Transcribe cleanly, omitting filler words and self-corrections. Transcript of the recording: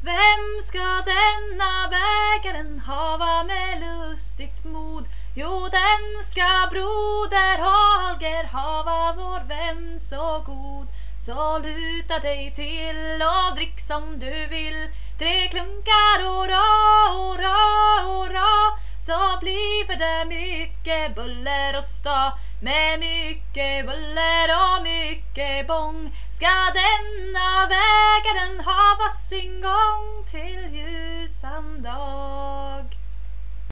Vem ska denna bägaren hava med lustigt mod? Jo, den ska broder Holger hava, vår vän så god. Så luta dig till och drick som du vill. 3 klunkar, hurra, hurra, hurra. Så blir det mycket buller och stå. Med mycket buller och mycket bång ska denna bägaren hava sin gång till ljusan dag.